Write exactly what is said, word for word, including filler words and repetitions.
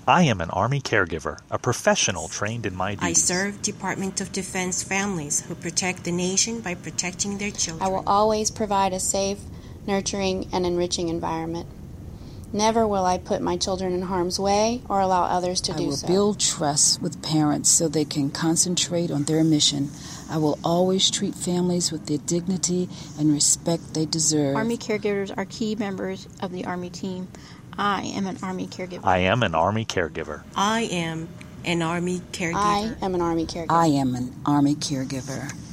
I am an Army caregiver, a professional trained in my duties. I serve Department of Defense families who protect the nation by protecting their children. I will always provide a safe, nurturing, and enriching environment. Never will I put my children in harm's way or allow others to I do will so. build trust with parents so they can concentrate on their mission. I will always treat families with the dignity and respect they deserve. Army caregivers are key members of the Army team. I am an Army caregiver. I am an Army caregiver. I am an Army caregiver. I am an Army caregiver. I am an Army caregiver.